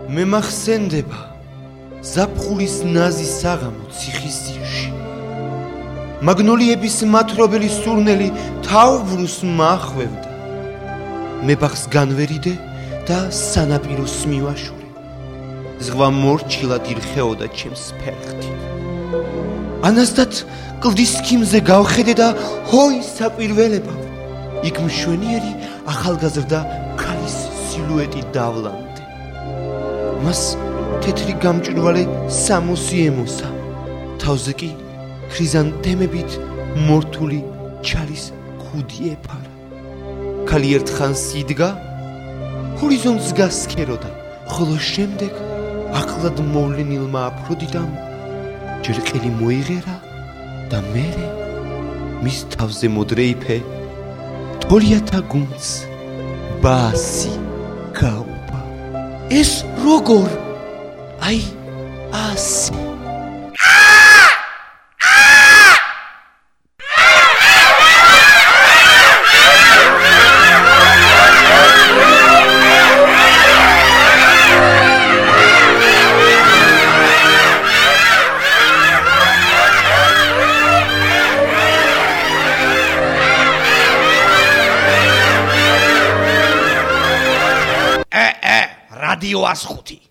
მე მახსენდება ზაფხულის ნაზი საღამო ციხის ძირში. მაგნოლიების მათრობელი სურნელი თავბრუს მახვევდა. მე ბაღს განვერიდე და სანაპიროს მივაშურე. ზღვა მორჩილად ირხეოდა ჩემს ფერხთით. ანასდათ კლდის ქიმზე გავხედე და ჰოი საკვირველებავ. იქ მშვენიერი ახალგაზრდა ქალის სილუეტი დავლამდე. მას თეთრი გამჭვირვალე სამოსი ემოსა. თავზე კი ქრიზანთემებით მორთული ჩალის ქუდი ეფარა. ქალი ერთხანს იდგა, ჰორიზონტს გასქეროდა, ხოლო შემდეგ ახლად მოვლენილმა აფროდიტამ ჯერ ყელი მოიღერა და მერე მის თავზე მოდრეიფე თოლიათა გუნდს ბასი გაუპა. ეს როგორ? აი ასე. რადიო 105